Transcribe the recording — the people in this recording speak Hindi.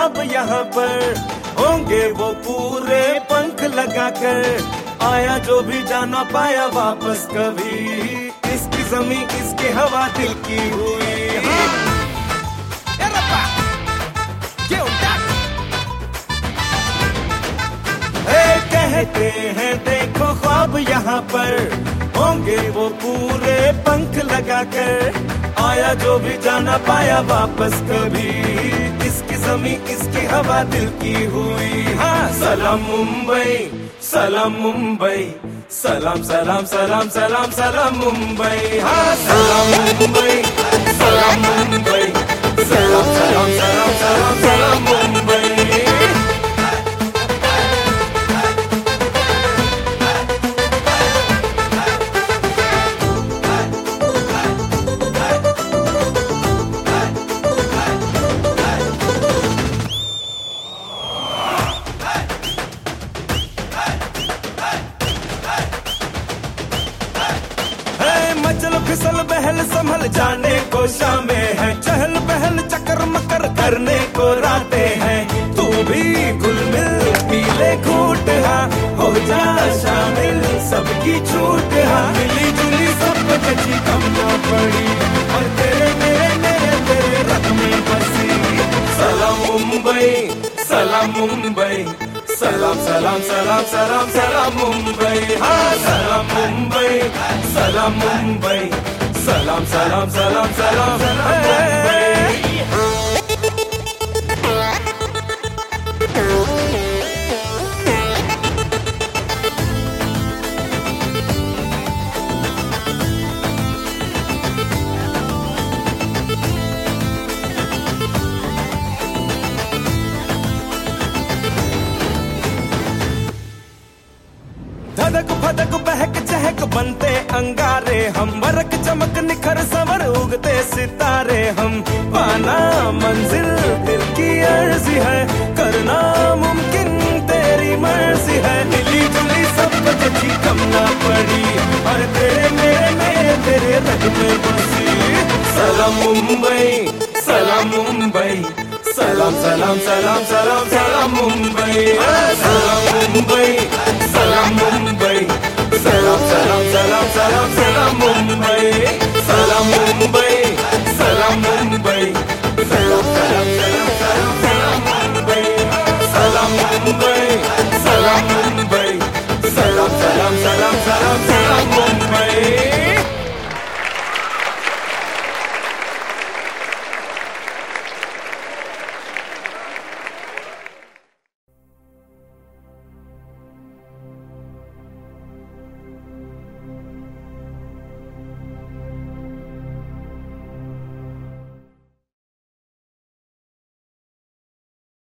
ख्वाब यहाँ पर, होंगे वो पूरे पंख लगाकर। आया जो भी जाना पाया वापस कभी, इसकी जमीन इसकी हवा दिल की हुई। कहते हैं देखो ख्वाब यहाँ पर, होंगे वो पूरे पंख लगाकर। आया जो भी जाना पाया वापस कभी, इसकी जमीन इसकी हवा दिल की हुई। हाँ सलाम मुंबई, सलाम मुंबई, सलाम सलाम सलाम सलाम सलाम मुंबई। हाँ सलाम मुंबई, सलाम मुंबई, सलाम सलाम सलाम सलाम सलाम मुंबई। मचल फिसल बहल संभल जाने को शामें है, चहल पहल चक्कर मकर करने को रातें हैं। तू भी घुल मिल पीले घूट हाँ, हो जा शामिल सबकी छूट हाँ। मिली जुली सब जची कम ना पड़ी, और तेरे मेरे मेरे तेरे रग में बसी। सलाम मुंबई, सलाम मुंबई, सलाम सलाम सलाम सलाम सलाम मुंबई। हाँ सलाम मुंबई, सलाम मुंबई, सलाम सलाम सलाम सलाम सलाम मुंबई। धधक फदक बहक चहक बनते अंगारे हम, बरक चमक निखर संवर उगते सितारे हम। पाना मंजिल दिल की अर्जी है, करना मुमकिन तेरी मर्जी है। मिली जुली सब जची कम ना पड़ी, और तेरे मेरे मेरे तेरे रग में बसी। सलाम मुंबई, सलाम मुंबई, सलाम सलाम सलाम सलाम सलाम मुंबई। सलाम मुंबई, सलाम मुंबई, सलाम सलाम सलाम सलाम सलाम मुंबई।